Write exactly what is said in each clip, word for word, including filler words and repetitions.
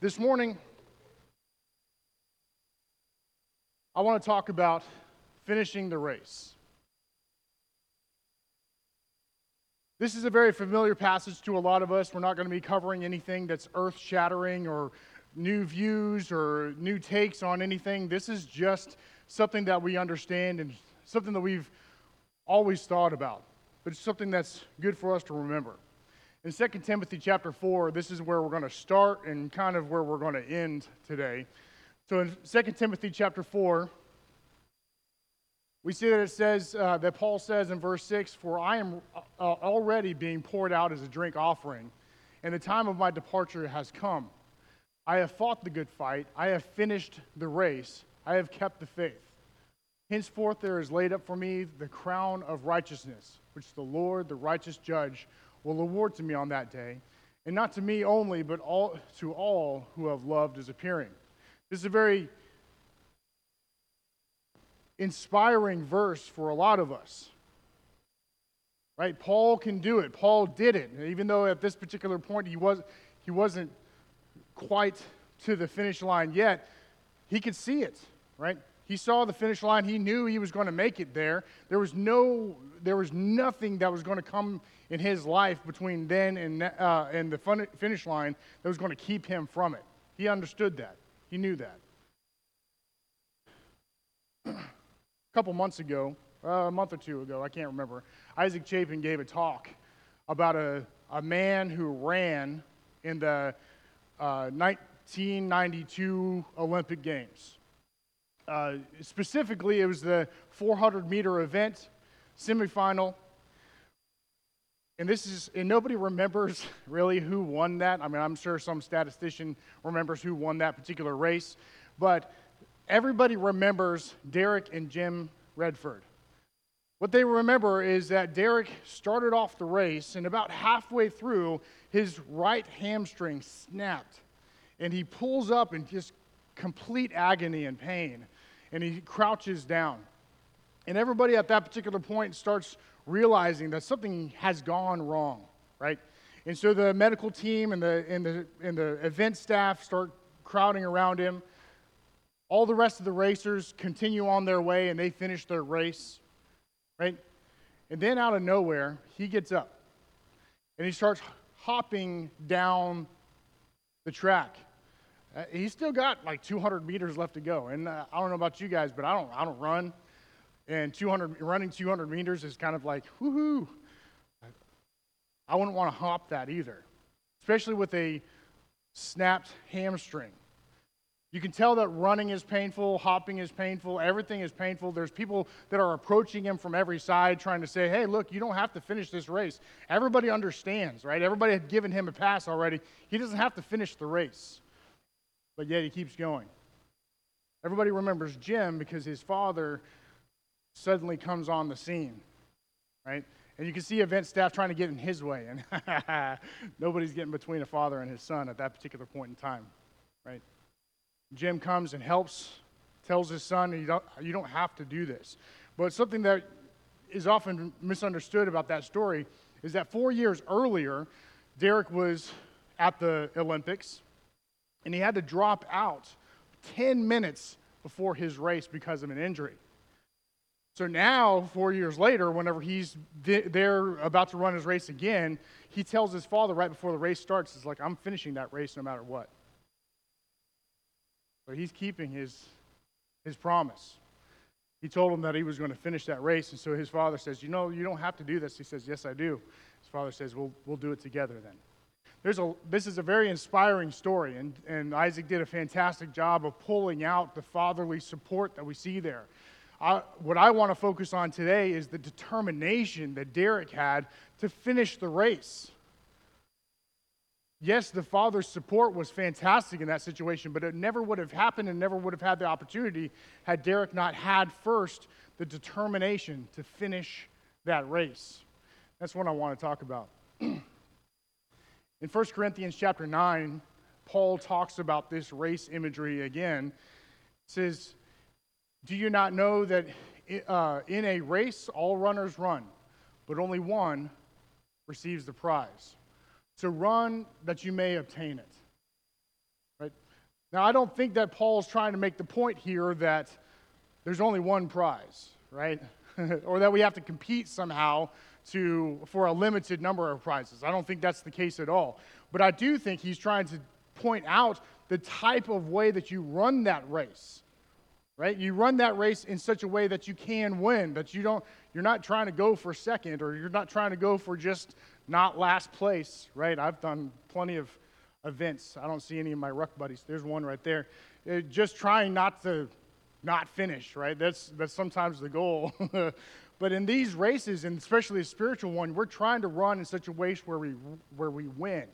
This morning, I want to talk about finishing the race. This is a very familiar passage to a lot of us. We're not going to be covering anything that's earth-shattering or new views or new takes on anything. This is just something that we understand and something that we've always thought about, but it's something that's good for us to remember. In Second Timothy chapter four, this is where we're going to start and kind of where we're going to end today. So in Second Timothy chapter four, we see that it says, uh, that Paul says in verse six, "For I am uh, already being poured out as a drink offering, and the time of my departure has come. I have fought the good fight, I have finished the race, I have kept the faith. Henceforth there is laid up for me the crown of righteousness, which the Lord, the righteous judge, will award to me on that day, and not to me only, but all to all who have loved his appearing." This is a very inspiring verse for a lot of us. Right? Paul can do it. Paul did it. Even though at this particular point he was he wasn't quite to the finish line yet, he could see it, right? He saw the finish line. He knew he was going to make it there. There was no there was nothing that was going to come in his life between then and uh, and the fun- finish line that was going to keep him from it. He understood that. He knew that. A couple months ago, uh, a month or two ago, I can't remember, Isaac Chapin gave a talk about a, a man who ran in the uh, nineteen ninety-two Olympic Games. Uh, specifically, it was the four hundred meter event, semifinal. And this is, and nobody remembers really who won that. I mean, I'm sure some statistician remembers who won that particular race, but everybody remembers Derek and Jim Redford. What they remember is that Derek started off the race, and about halfway through, his right hamstring snapped, and he pulls up in just complete agony and pain, and he crouches down. And everybody at that particular point starts realizing that something has gone wrong, right? And so the medical team and the and the and the event staff start crowding around him. All the rest of the racers continue on their way, and they finish their race, right? And then out of nowhere, he gets up, and he starts hopping down the track. Uh, he's still got like two hundred meters left to go, and uh, I don't know about you guys, but I don't I don't run, and two hundred running two hundred meters is kind of like woohoo. I wouldn't want to hop that either, especially with a snapped hamstring. You can tell that running is painful, hopping is painful, everything is painful. There's people that are approaching him from every side trying to say, hey, look, you don't have to finish this race. Everybody understands, right? Everybody had given him a pass already. He doesn't have to finish the race. But yet he keeps going. Everybody remembers Jim because his father suddenly comes on the scene, right? And you can see event staff trying to get in his way, and nobody's getting between a father and his son at that particular point in time, right? Jim comes and helps, tells his son, you don't, you don't have to do this. But something that is often misunderstood about that story is that four years earlier, Derek was at the Olympics, and he had to drop out ten minutes before his race because of an injury. So now, four years later, whenever he's th- there about to run his race again, he tells his father right before the race starts, it's like, I'm finishing that race no matter what. But he's keeping his, his promise. He told him that he was going to finish that race, and so his father says, you know, you don't have to do this. He says, yes, I do. His father says, we'll, we'll do it together then. There's a, this is a very inspiring story, and, and Isaac did a fantastic job of pulling out the fatherly support that we see there. I, what I want to focus on today is the determination that Derek had to finish the race. Yes, the father's support was fantastic in that situation, but it never would have happened and never would have had the opportunity had Derek not had first the determination to finish that race. That's what I want to talk about. In First Corinthians chapter nine, Paul talks about this race imagery again. It says, do you not know that uh, in a race all runners run, but only one receives the prize? So run that you may obtain it. Right? Now, I don't think that Paul's trying to make the point here that there's only one prize, right? Or that we have to compete somehow to for a limited number of prizes. I don't think that's the case at all. But I do think he's trying to point out the type of way that you run that race, right? You run that race in such a way that you can win, that you don't, you're not trying to go for second, or you're not trying to go for just not last place, right? I've done plenty of events. I don't see any of my ruck buddies. There's one right there. Uh, just trying not to not finish, right? That's that's sometimes the goal. But in these races, and especially a spiritual one, we're trying to run in such a way where we where we win.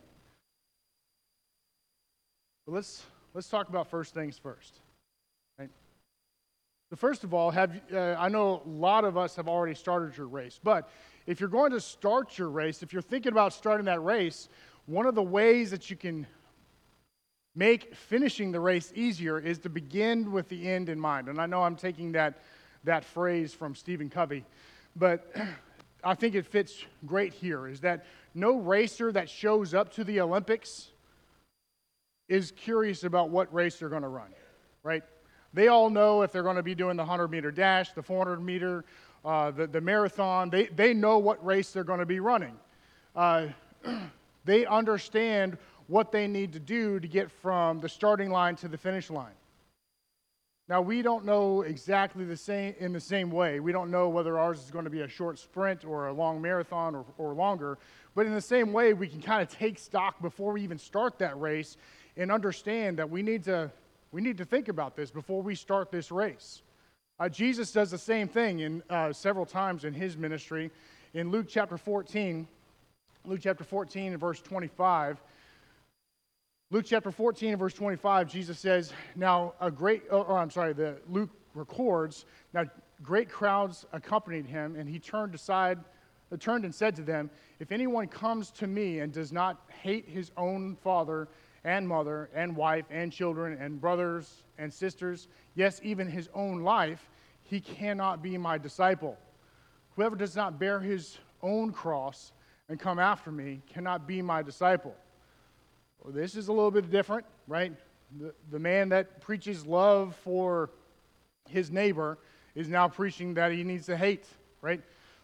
But let's let's talk about first things first. Right? So first of all, have uh, I know a lot of us have already started your race, but if you're going to start your race, if you're thinking about starting that race, one of the ways that you can make finishing the race easier is to begin with the end in mind. And I know I'm taking that, that phrase from Stephen Covey, but I think it fits great here, is that no racer that shows up to the Olympics is curious about what race they're going to run, right? They all know if they're going to be doing the hundred-meter dash, the four hundred meter, uh, the, the marathon. They, they know what race they're going to be running. Uh, They understand what they need to do to get from the starting line to the finish line. Now, we don't know exactly the same in the same way. We don't know whether ours is going to be a short sprint or a long marathon or, or longer. But in the same way, we can kind of take stock before we even start that race and understand that we need to we need to think about this before we start this race. Uh, Jesus does the same thing in uh, several times in his ministry. In Luke chapter fourteen. Luke chapter fourteen and verse twenty-five. Luke chapter fourteen and verse twenty-five, Jesus says, now a great, or, or I'm sorry, the Luke records, now great crowds accompanied him, and he turned aside, uh, turned and said to them, if anyone comes to me and does not hate his own father and mother and wife and children and brothers and sisters, yes, even his own life, he cannot be my disciple. Whoever does not bear his own cross and come after me cannot be my disciple. Well, this is a little bit different, right? The, the man that preaches love for his neighbor is now preaching that he needs to hate, right?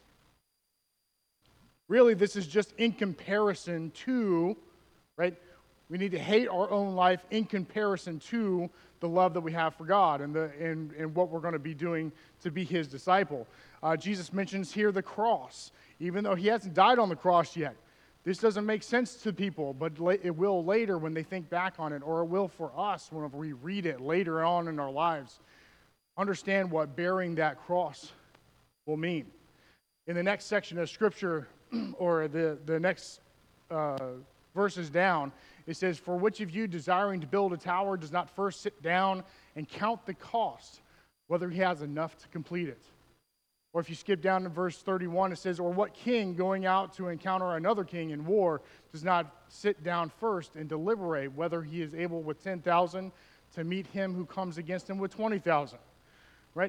Really, this is just in comparison to, right? We need to hate our own life in comparison to the love that we have for God and, the, and, and what we're going to be doing to be his disciple. Uh, Jesus mentions here the cross, even though he hasn't died on the cross yet. This doesn't make sense to people, but it will later when they think back on it, or it will for us whenever we read it later on in our lives. Understand what bearing that cross will mean. In the next section of Scripture, or the, the next uh, verses down, it says, for which of you desiring to build a tower does not first sit down and count the cost, whether he has enough to complete it? Or if you skip down to verse thirty-one, it says, or what king going out to encounter another king in war does not sit down first and deliberate whether he is able with ten thousand to meet him who comes against him with twenty thousand? Right?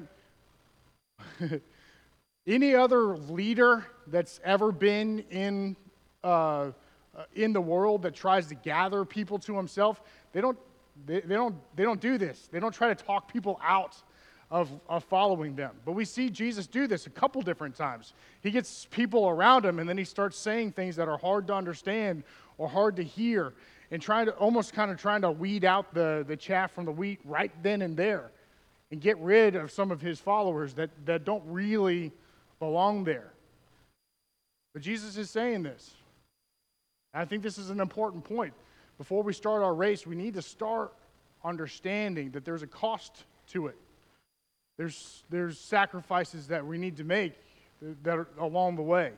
Any other leader that's ever been in uh, in the world that tries to gather people to himself, they don't they, they don't they don't do this. They don't try to talk people out Of, of following them. But we see Jesus do this a couple different times. He gets people around him, and then he starts saying things that are hard to understand or hard to hear, and trying to almost kind of trying to weed out the, the chaff from the wheat right then and there and get rid of some of his followers that, that don't really belong there. But Jesus is saying this. And I think this is an important point. Before we start our race, we need to start understanding that there's a cost to it. There's, there's sacrifices that we need to make that are along the way.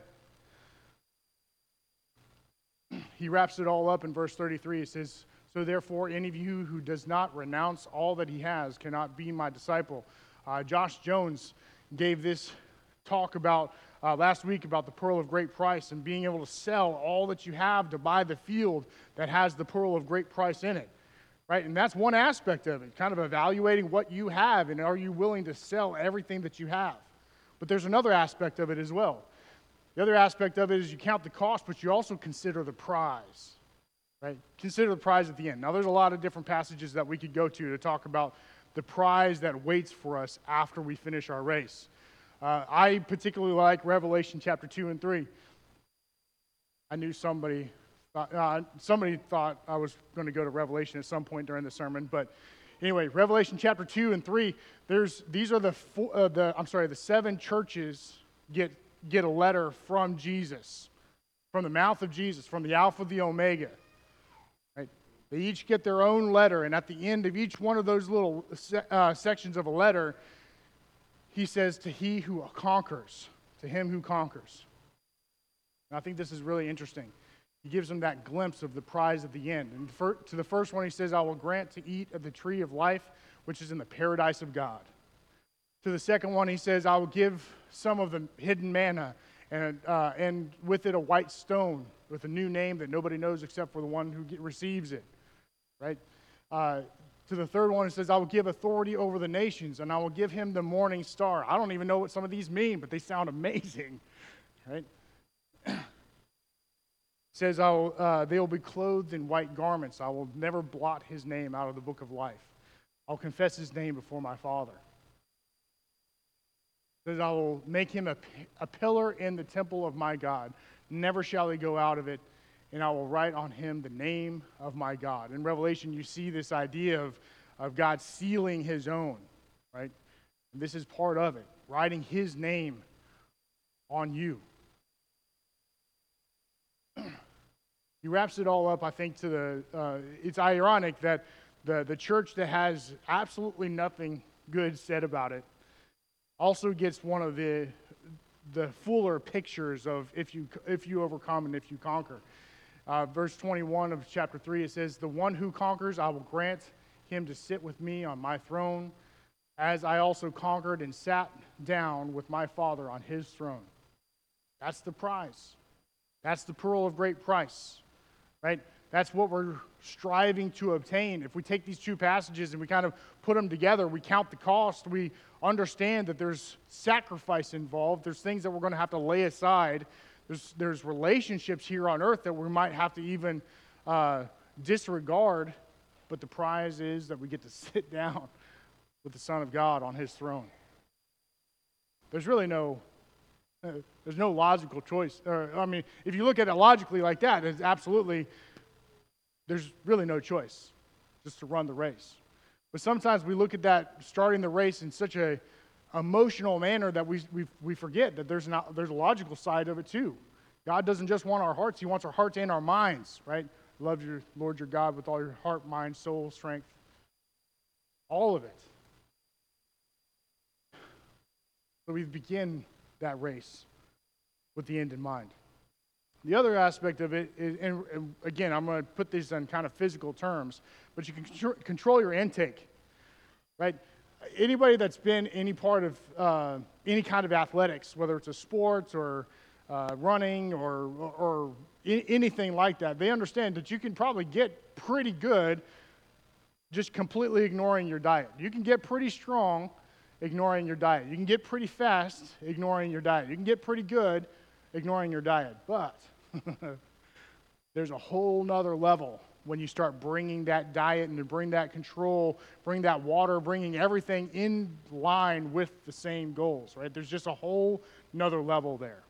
He wraps it all up in verse thirty-three. He says, so therefore, any of you who does not renounce all that he has cannot be my disciple. Uh, Josh Jones gave this talk about uh, last week about the pearl of great price and being able to sell all that you have to buy the field that has the pearl of great price in it. Right? And that's one aspect of it, kind of evaluating what you have and are you willing to sell everything that you have. But there's another aspect of it as well. The other aspect of it is you count the cost, but you also consider the prize. right? Consider the prize at the end. Now, there's a lot of different passages that we could go to to talk about the prize that waits for us after we finish our race. Uh, I particularly like Revelation chapter two and three. I knew somebody thought, uh, somebody thought I was going to go to Revelation at some point during the sermon, but anyway, Revelation chapter two and three. There's these are the four, uh, the I'm sorry, the seven churches get get a letter from Jesus, from the mouth of Jesus, from the Alpha, the Omega. Right? They each get their own letter, and at the end of each one of those little uh, sections of a letter, he says, "To he who conquers, to him who conquers." And I think this is really interesting. He gives them that glimpse of the prize at the end. And for, to the first one, he says, "I will grant to eat of the tree of life, which is in the paradise of God." To the second one, he says, "I will give some of the hidden manna, and uh, and with it a white stone with a new name that nobody knows except for the one who get, receives it." Right? Uh, to the third one, it says, "I will give authority over the nations, and I will give him the morning star." I don't even know what some of these mean, but they sound amazing. Right? It says, I will, uh, "They will be clothed in white garments. I will never blot his name out of the book of life. I'll confess his name before my Father." It says, "I will make him a, a pillar in the temple of my God. Never shall he go out of it. And I will write on him the name of my God." In Revelation, you see this idea of, of God sealing his own, right? And this is part of it, writing his name on you. He wraps it all up, I think, to the, uh, it's ironic that the, the church that has absolutely nothing good said about it also gets one of the the fuller pictures of if you if you overcome and if you conquer. Uh, verse twenty-one of chapter three, it says, "The one who conquers, I will grant him to sit with me on my throne, as I also conquered and sat down with my Father on his throne." That's the prize. That's the pearl of great price, right? That's what we're striving to obtain. If we take these two passages and we kind of put them together, we count the cost, we understand that there's sacrifice involved, there's things that we're going to have to lay aside, there's, there's relationships here on earth that we might have to even uh, disregard, but the prize is that we get to sit down with the Son of God on his throne. There's really no uh, there's no logical choice. Or, I mean, if you look at it logically like that, it's absolutely, there's really no choice just to run the race. But sometimes we look at that starting the race in such a emotional manner that we we, we forget that there's not there's a logical side of it too. God doesn't just want our hearts; He wants our hearts and our minds. Right? Love your Lord your God with all your heart, mind, soul, strength, all of it. So we begin that race with the end in mind. The other aspect of it is, and, and again, I'm going to put these in kind of physical terms, but you can contr- control your intake, right? Anybody that's been any part of uh, any kind of athletics, whether it's a sport or uh, running or, or, or I- anything like that, they understand that you can probably get pretty good just completely ignoring your diet. You can get pretty strong ignoring your diet. You can get pretty fast ignoring your diet. You can get pretty good ignoring your diet. But there's a whole nother level when you start bringing that diet and to bring that control, bring that water, bringing everything in line with the same goals, right? There's just a whole nother level there.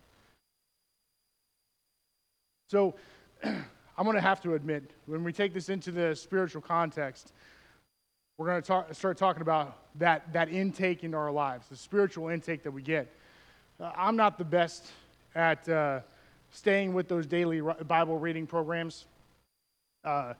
So I'm going to have to admit, when we take this into the spiritual context, we're going to talk, start talking about that, that intake into our lives, the spiritual intake that we get. Uh, I'm not the best at uh, staying with those daily Bible reading programs. Uh,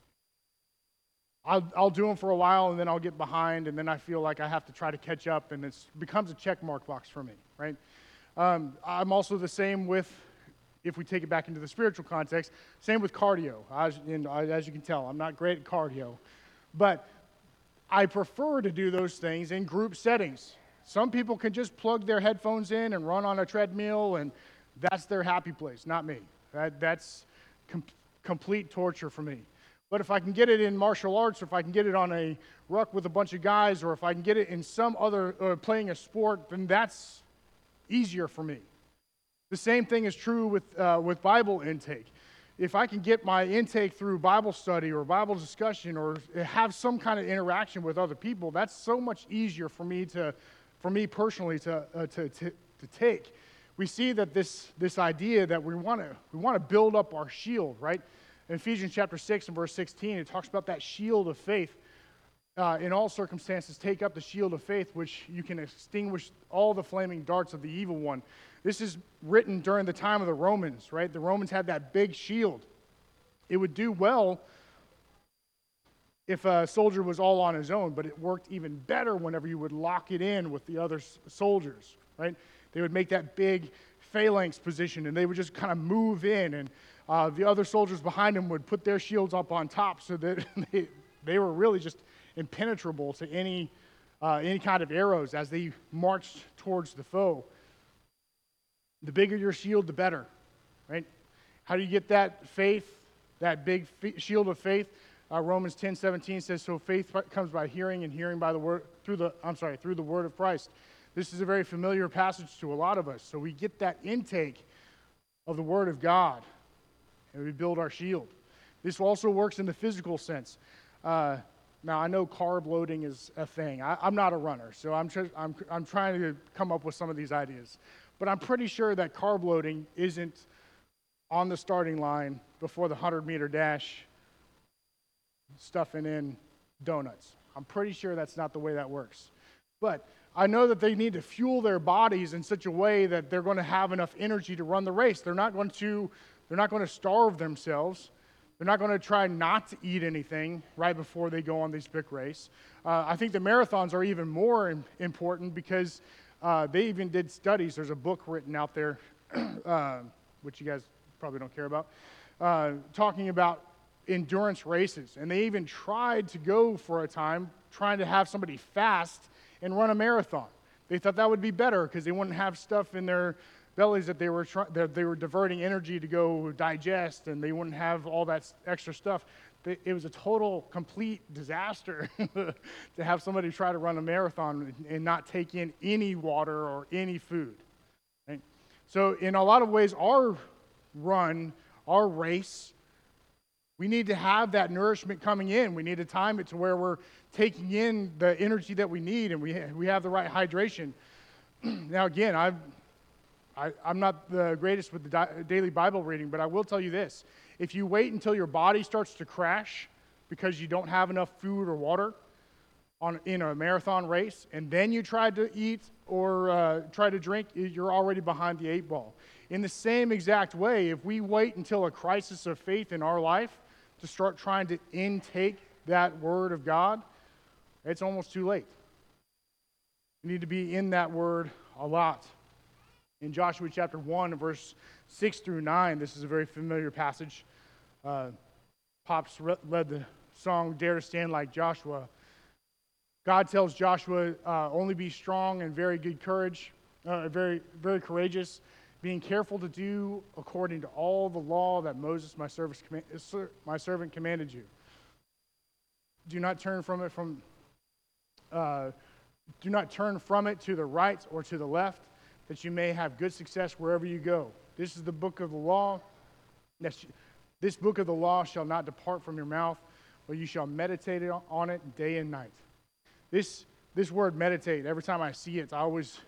I'll, I'll do them for a while, and then I'll get behind, and then I feel like I have to try to catch up, and it becomes a check mark box for me, right? Um, I'm also the same with, if we take it back into the spiritual context, same with cardio. As, and as you can tell, I'm not great at cardio, but I prefer to do those things in group settings. Some people can just plug their headphones in and run on a treadmill, and that's their happy place, not me. That, that's com- complete torture for me. But if I can get it in martial arts, or if I can get it on a ruck with a bunch of guys, or if I can get it in some other, uh, playing a sport, then that's easier for me. The same thing is true with, uh, with Bible intake. if I can get my intake through Bible study or Bible discussion or have some kind of interaction with other people, that's so much easier for me to, for me personally to uh, to, to to take. We see that this this idea that we want to we want to build up our shield, right? In Ephesians chapter six and verse sixteen, it talks about that shield of faith. Uh, in all circumstances, take up the shield of faith, which you can extinguish all the flaming darts of the evil one. This is written during the time of the Romans, right? The Romans had that big shield. It would do well if a soldier was all on his own, but it worked even better whenever you would lock it in with the other s- soldiers, right? They would make that big phalanx position, and they would just kind of move in, and uh, the other soldiers behind them would put their shields up on top so that they, they were really just impenetrable to any uh, any kind of arrows as they marched towards the foe. The bigger your shield, the better, right? How do you get that faith, that big f- shield of faith? Uh, Romans ten seventeen says, "So faith comes by hearing, and hearing by the word through the I'm sorry through the word of Christ." This is a very familiar passage to a lot of us. So we get that intake of the word of God, and we build our shield. This also works in the physical sense. Uh, Now, I know carb loading is a thing. I, I'm not a runner, so I'm, tr- I'm, I'm trying to come up with some of these ideas. But I'm pretty sure that carb loading isn't on the starting line before the hundred-meter dash stuffing in donuts. I'm pretty sure that's not the way that works. But I know that they need to fuel their bodies in such a way that they're going to have enough energy to run the race. They're not going to, they're not going to starve themselves. They're not going to try not to eat anything right before they go on this big race. Uh, I think the marathons are even more im- important because uh, they even did studies. There's a book written out there, uh, which you guys probably don't care about, uh, talking about endurance races. And they even tried to go for a time trying to have somebody fast and run a marathon. They thought that would be better because they wouldn't have stuff in their bellies that they were try- that they were diverting energy to go digest, and they wouldn't have all that extra stuff. They, it was a total, complete disaster to have somebody try to run a marathon and not take in any water or any food. Right? So in a lot of ways, our run, our race, we need to have that nourishment coming in. We need to time it to where we're taking in the energy that we need, and we ha- we have the right hydration. Now again, I've I, I'm not the greatest with the di- daily Bible reading, but I will tell you this. If you wait until your body starts to crash because you don't have enough food or water on, in a marathon race, and then you try to eat or uh, try to drink, you're already behind the eight ball. In the same exact way, if we wait until a crisis of faith in our life to start trying to intake that word of God, it's almost too late. We need to be in that word a lot. In Joshua chapter one, verse six through nine, this is a very familiar passage. Uh, Pops re- led the song, "Dare to Stand Like Joshua." God tells Joshua, uh, only be strong and very good courage, uh, very, very courageous, being careful to do according to all the law that Moses, my, service, my servant, commanded you. Do not turn from it from, uh, do not turn from it to the right or to the left, that you may have good success wherever you go. This is the book of the law. This book of the law shall not depart from your mouth, but you shall meditate on it day and night. This, this word meditate, every time I see it, I always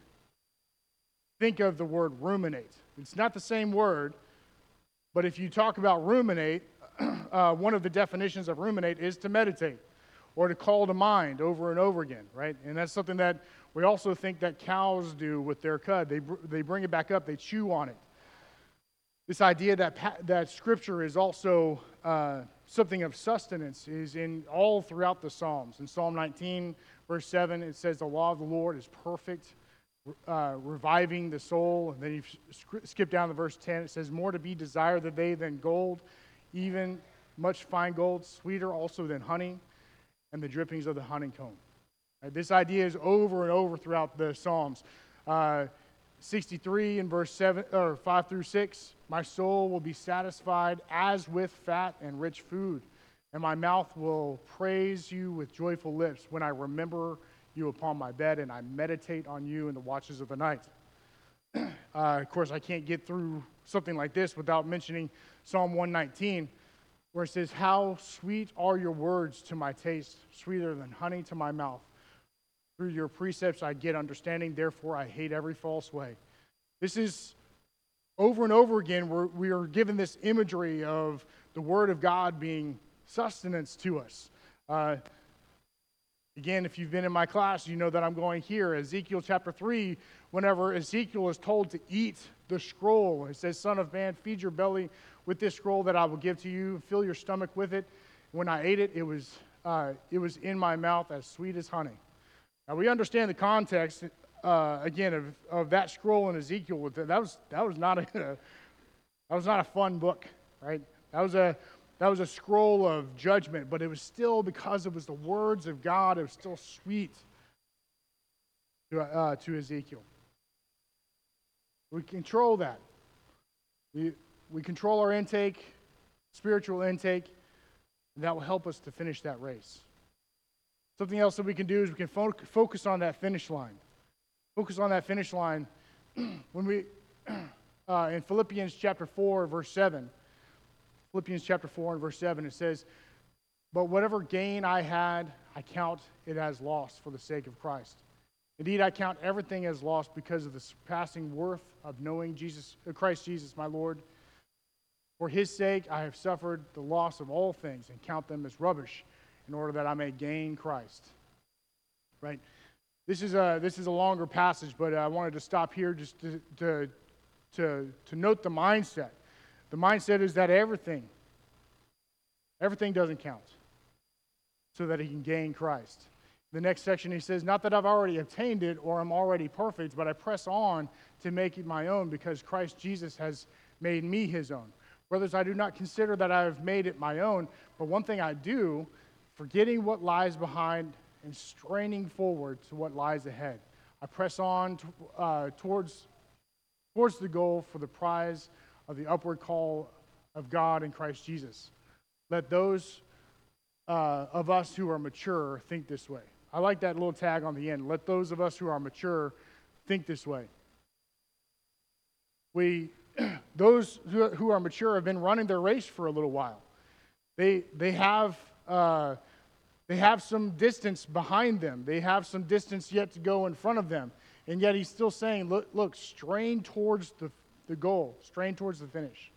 think of the word ruminate. It's not the same word, but if you talk about ruminate, uh, one of the definitions of ruminate is to meditate or to call to mind over and over again, right? And that's something that we also think that cows do with their cud. They, they bring it back up, they chew on it. This idea that, that Scripture is also uh, something of sustenance is in all throughout the Psalms. In Psalm nineteen, verse seven, it says, "The law of the Lord is perfect, uh, reviving the soul." And then you skip down to verse ten, it says, "More to be desired are they than gold, even much fine gold, sweeter also than honey, and the drippings of the honeycomb." Right, this idea is over and over throughout the Psalms. Uh, sixty-three in verse seven or five through six, "My soul will be satisfied as with fat and rich food, and my mouth will praise you with joyful lips when I remember you upon my bed and I meditate on you in the watches of the night." uh, of course, I can't get through something like this without mentioning Psalm one nineteen, where it says, "How sweet are your words to my taste, sweeter than honey to my mouth. Through your precepts I get understanding, therefore I hate every false way." This is over and over again, we're, we are given this imagery of the Word of God being sustenance to us. Uh, again, if you've been in my class, you know that I'm going here. Ezekiel chapter three, whenever Ezekiel is told to eat the scroll, it says, "Son of man, feed your belly with this scroll that I will give to you. Fill your stomach with it." When I ate it, it was, uh, it was in my mouth as sweet as honey. Now, we understand the context, uh, again, of, of that scroll in Ezekiel. That was, that was not a, that was not a fun book, right? That was a, that was a scroll of judgment, but it was still, because it was the words of God, it was still sweet to, uh, to Ezekiel. We control that. We, we control our intake, spiritual intake, and that will help us to finish that race. Something else that we can do is we can fo- focus on that finish line. Focus on that finish line. When we, uh, in Philippians chapter four, verse seven, Philippians chapter four and verse seven, it says, "But whatever gain I had, I count it as loss for the sake of Christ. Indeed, I count everything as loss because of the surpassing worth of knowing Jesus, uh, Christ Jesus, my Lord. For his sake, I have suffered the loss of all things and count them as rubbish, in order that I may gain Christ." Right? This is a this is a longer passage, but I wanted to stop here just to to to, to note the mindset. The mindset is that everything, everything doesn't count, so that he can gain Christ. The next section he says, "Not that I've already obtained it or am already perfect, but I press on to make it my own, because Christ Jesus has made me his own. Brothers, I do not consider that I have made it my own, but one thing I do, forgetting what lies behind and straining forward to what lies ahead, I press on to, uh, towards, towards the goal for the prize of the upward call of God in Christ Jesus. Let those uh, of us who are mature think this way." I like that little tag on the end. Let those of us who are mature think this way. We, those who, who are mature have been running their race for a little while. They, they have... Uh, They have some distance behind them. They have some distance yet to go in front of them. And yet he's still saying, look, look, strain towards the, the goal. Strain towards the finish.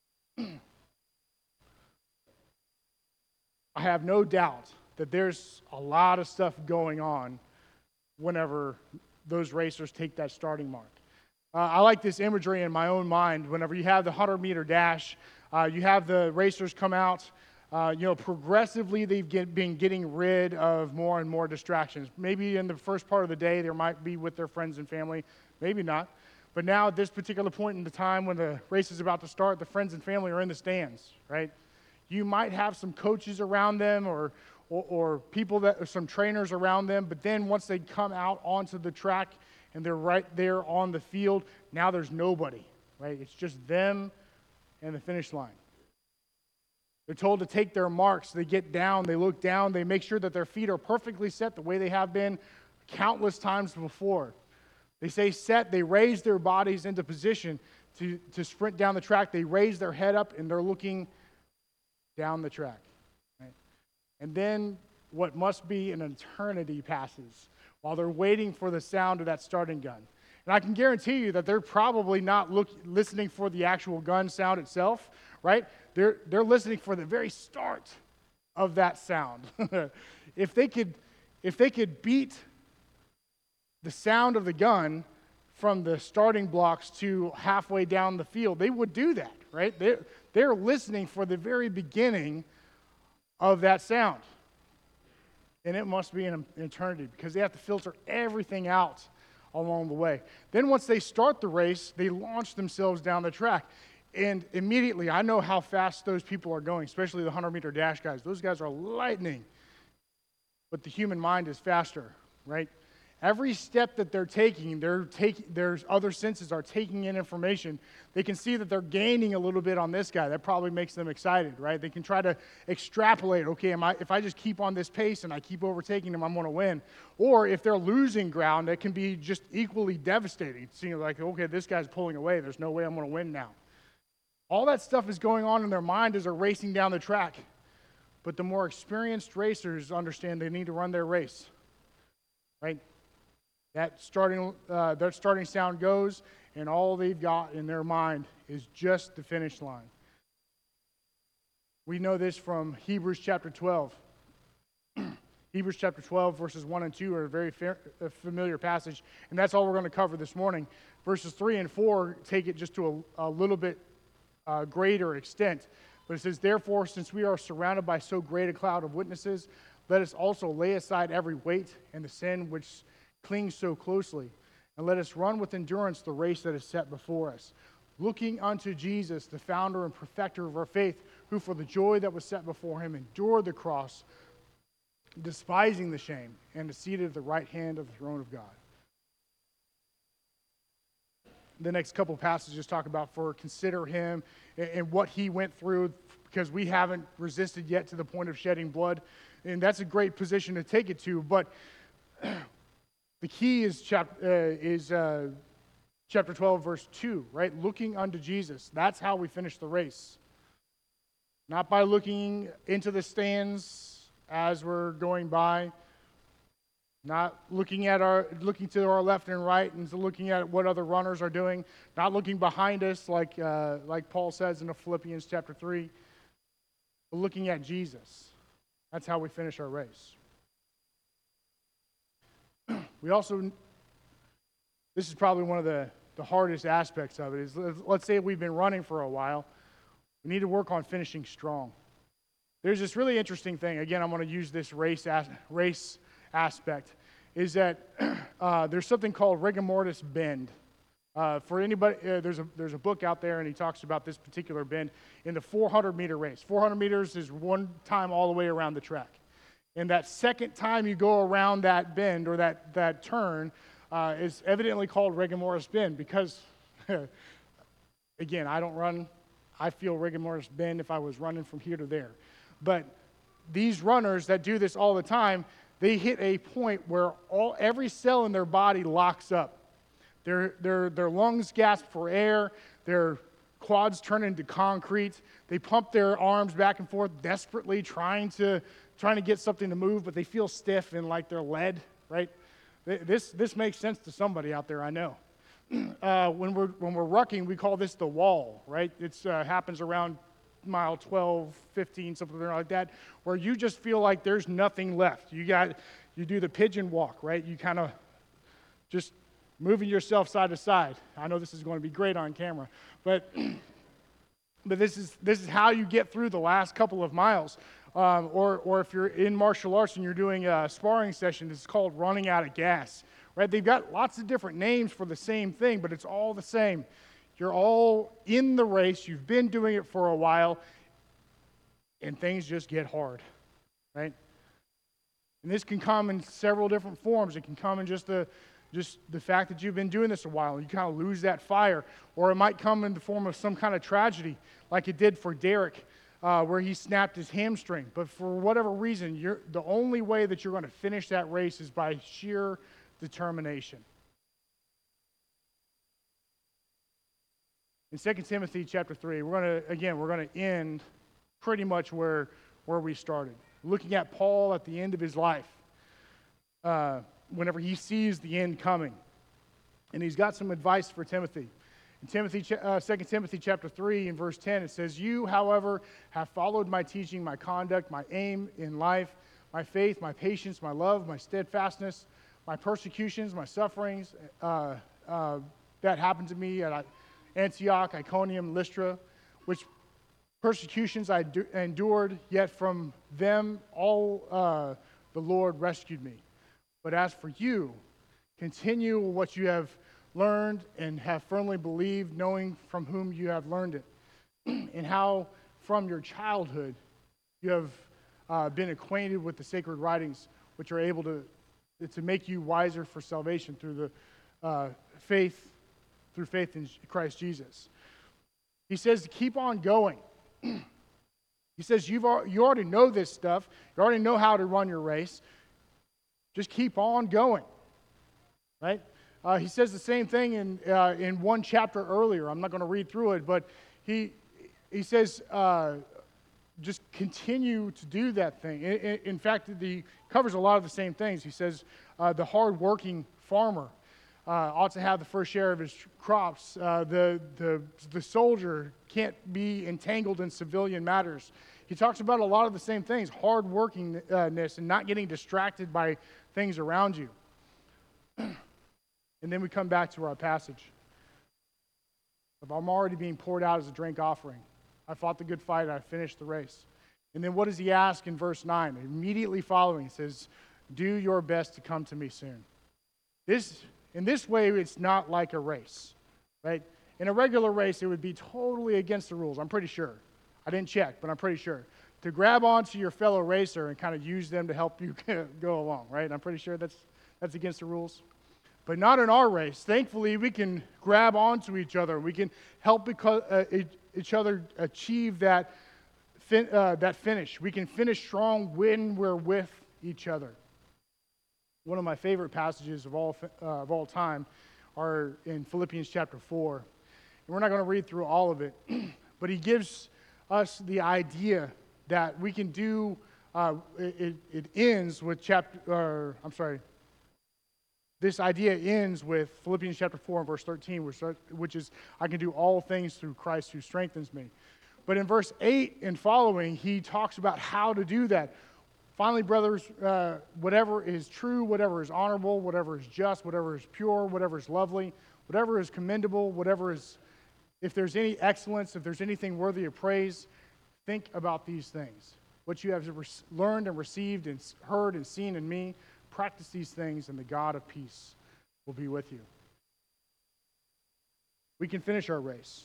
I have no doubt that there's a lot of stuff going on whenever those racers take that starting mark. Uh, I like this imagery in my own mind. Whenever you have the hundred-meter dash, uh, you have the racers come out. Uh, you know, progressively they've get, been getting rid of more and more distractions. Maybe in the first part of the day they might be with their friends and family, maybe not. But now at this particular point in the time when the race is about to start, the friends and family are in the stands, right? You might have some coaches around them or, or, or people that, or some trainers around them, but then once they come out onto the track and they're right there on the field, now there's nobody, right? It's just them and the finish line. They're told to take their marks. They get down, they look down, they make sure that their feet are perfectly set the way they have been countless times before. They say set, they raise their bodies into position to, to sprint down the track. They raise their head up and they're looking down the track. Right? And then what must be an eternity passes while they're waiting for the sound of that starting gun. And I can guarantee you that they're probably not look, listening for the actual gun sound itself, right? They're, they're listening for the very start of that sound. if they could, if they could beat the sound of the gun from the starting blocks to halfway down the field, they would do that, right? They're, they're listening for the very beginning of that sound. And it must be an eternity because they have to filter everything out along the way. Then once they start the race, they launch themselves down the track. And immediately, I know how fast those people are going, especially the hundred-meter dash guys. Those guys are lightning. But the human mind is faster, right? Every step that they're taking, they're taking, their other senses are taking in information. They can see that they're gaining a little bit on this guy. That probably makes them excited, right? They can try to extrapolate, okay, am I, if I just keep on this pace and I keep overtaking him, I'm going to win. Or if they're losing ground, it can be just equally devastating. Seeing like, okay, this guy's pulling away. There's no way I'm going to win now. All that stuff is going on in their mind as they're racing down the track. But the more experienced racers understand they need to run their race, right? That starting, uh, that starting sound goes, and all they've got in their mind is just the finish line. We know this from Hebrews chapter twelve. Hebrews chapter twelve, verses one and two are a very fa- a familiar passage, and that's all we're going to cover this morning. Verses three and four take it just to a, a little bit uh, greater extent. But it says, therefore, since we are surrounded by so great a cloud of witnesses, let us also lay aside every weight and the sin which clings so closely, and let us run with endurance the race that is set before us, looking unto Jesus, the founder and perfecter of our faith, who for the joy that was set before him endured the cross, despising the shame, and is seated at the right hand of the throne of God. The next couple passages talk about for consider him and, and what he went through, because we haven't resisted yet to the point of shedding blood, and that's a great position to take it to, but the key is, chap, uh, is uh, chapter twelve, verse two, right? Looking unto Jesus. That's how we finish the race. Not by looking into the stands as we're going by, not looking at our looking to our left and right and looking at what other runners are doing, not looking behind us like uh, like Paul says in Philippians chapter three, but looking at Jesus. That's how we finish our race. We also, this is probably one of the, the hardest aspects of it, is let's say we've been running for a while. We need to work on finishing strong. There's this really interesting thing. Again, I'm going to use this race as, race aspect, is that uh, there's something called rigor mortis bend. Uh, for anybody, uh, there's a there's a book out there, and he talks about this particular bend in the four hundred meter race. four hundred meters is one time all the way around the track. And that second time you go around that bend or that, that turn uh, is evidently called rigor mortis bend because, again, I don't run. I feel rigor mortis bend if I was running from here to there. But these runners that do this all the time, they hit a point where all every cell in their body locks up. Their, their, their lungs gasp for air. Their quads turn into concrete. They pump their arms back and forth desperately trying to trying to get something to move, but they feel stiff and like they're lead, right? This this makes sense to somebody out there, I know. Uh, when we're when we're rucking, we call this the wall, right? It uh, happens around mile twelve, fifteen, something like that, where you just feel like there's nothing left. You got you do the pigeon walk, right? You kind of just moving yourself side to side. I know this is going to be great on camera, but but this is this is how you get through the last couple of miles. Um, or, or if you're in martial arts and you're doing a sparring session, it's called running out of gas, right? They've got lots of different names for the same thing, but it's all the same. You're all in the race. You've been doing it for a while, and things just get hard, right? And this can come in several different forms. It can come in just the just the fact that you've been doing this a while, and you kind of lose that fire. Or it might come in the form of some kind of tragedy, like it did for Derek, Uh, where he snapped his hamstring. But for whatever reason, you're, the only way that you're going to finish that race is by sheer determination. In Second Timothy chapter three, we're going to, again, we're going to end pretty much where, where we started. Looking at Paul at the end of his life, uh, whenever he sees the end coming. And he's got some advice for Timothy. In Timothy, uh, Second Timothy chapter three and verse ten, it says, you, however, have followed my teaching, my conduct, my aim in life, my faith, my patience, my love, my steadfastness, my persecutions, my sufferings uh, uh, that happened to me at Antioch, Iconium, Lystra, which persecutions I do, endured, yet from them all uh, the Lord rescued me. But as for you, continue what you have learned and have firmly believed, knowing from whom you have learned it, and how from your childhood you have uh, been acquainted with the sacred writings, which are able to to make you wiser for salvation through the uh, faith, through faith in Christ Jesus. He says to keep on going. He says you've you already know this stuff. You already know how to run your race. Just keep on going, right? Uh, he says the same thing in uh, in one chapter earlier. I'm not going to read through it, but he he says uh, just continue to do that thing. In, in fact, he covers a lot of the same things. He says uh, the hard-working farmer uh, ought to have the first share of his crops. Uh, the the the soldier can't be entangled in civilian matters. He talks about a lot of the same things: hard-workingness and not getting distracted by things around you. And then we come back to our passage. I'm already being poured out as a drink offering. I fought the good fight. I finished the race. And then what does he ask in verse nine? Immediately following, he says, do your best to come to me soon. This, in this way, it's not like a race, right? In a regular race, it would be totally against the rules, I'm pretty sure. I didn't check, but I'm pretty sure. To grab onto your fellow racer and kind of use them to help you go along, right? I'm pretty sure that's that's against the rules. But not in our race. Thankfully, we can grab onto each other. We can help because, uh, each other achieve that, fin- uh, that finish. We can finish strong when we're with each other. One of my favorite passages of all, uh, of all time are in Philippians chapter four. And we're not going to read through all of it, but he gives us the idea that we can do, uh, it, it ends with chapter, or I'm sorry, this idea ends with Philippians chapter four and verse thirteen, which, which is, I can do all things through Christ who strengthens me. But in verse eight and following, he talks about how to do that. Finally, brothers, uh, whatever is true, whatever is honorable, whatever is just, whatever is pure, whatever is lovely, whatever is commendable, whatever is, if there's any excellence, if there's anything worthy of praise, think about these things. What you have learned and received and heard and seen in me, practice these things, and the God of peace will be with you. We can finish our race.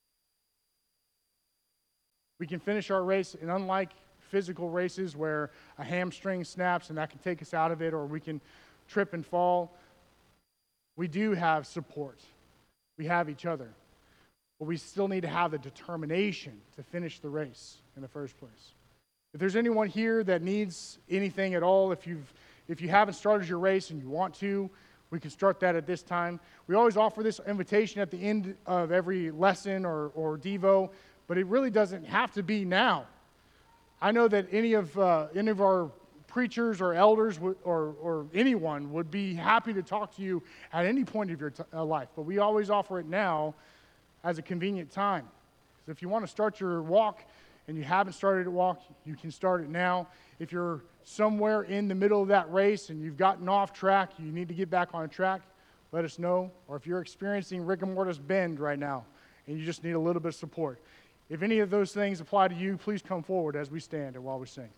We can finish our race, and unlike physical races where a hamstring snaps and that can take us out of it, or we can trip and fall, we do have support. We have each other. But we still need to have the determination to finish the race in the first place. If there's anyone here that needs anything at all, if you've If you haven't started your race and you want to, we can start that at this time. We always offer this invitation at the end of every lesson or, or Devo, but it really doesn't have to be now. I know that any of uh, any of our preachers or elders would, or, or anyone would be happy to talk to you at any point of your t- uh, life, but we always offer it now as a convenient time. So if you want to start your walk and you haven't started a walk, you can start it now. If you're somewhere in the middle of that race and you've gotten off track, you need to get back on track, let us know. Or if you're experiencing rigor mortis bend right now and you just need a little bit of support. If any of those things apply to you, please come forward as we stand and while we sing.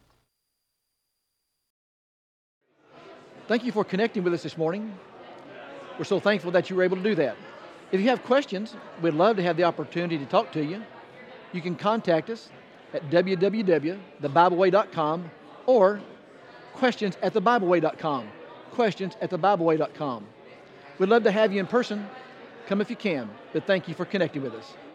Thank you for connecting with us this morning. We're so thankful that you were able to do that. If you have questions, we'd love to have the opportunity to talk to you. You can contact us at w w w dot the bible way dot com or questions at the bible way dot com. Questions at the bible way dot com. We'd love to have you in person. Come if you can, but thank you for connecting with us.